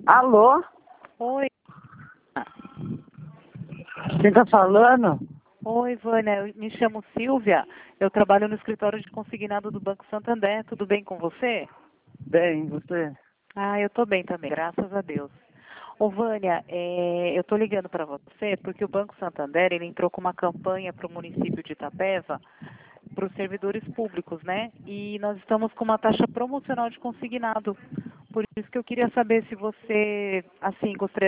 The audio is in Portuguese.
Alô? Oi. Quem tá falando? Oi, Vânia. Eu me chamo Silvia. Eu trabalho no escritório de consignado do Banco Santander. Tudo bem com você? Bem, você? Ah, eu tô bem também, graças a Deus. Ô, Vânia, eu tô ligando para você porque o Banco Santander ele entrou com uma campanha para o município de Itapeva para os servidores públicos, né? E nós estamos com uma taxa promocional de consignado. Por isso que eu queria saber se você, assim, gostaria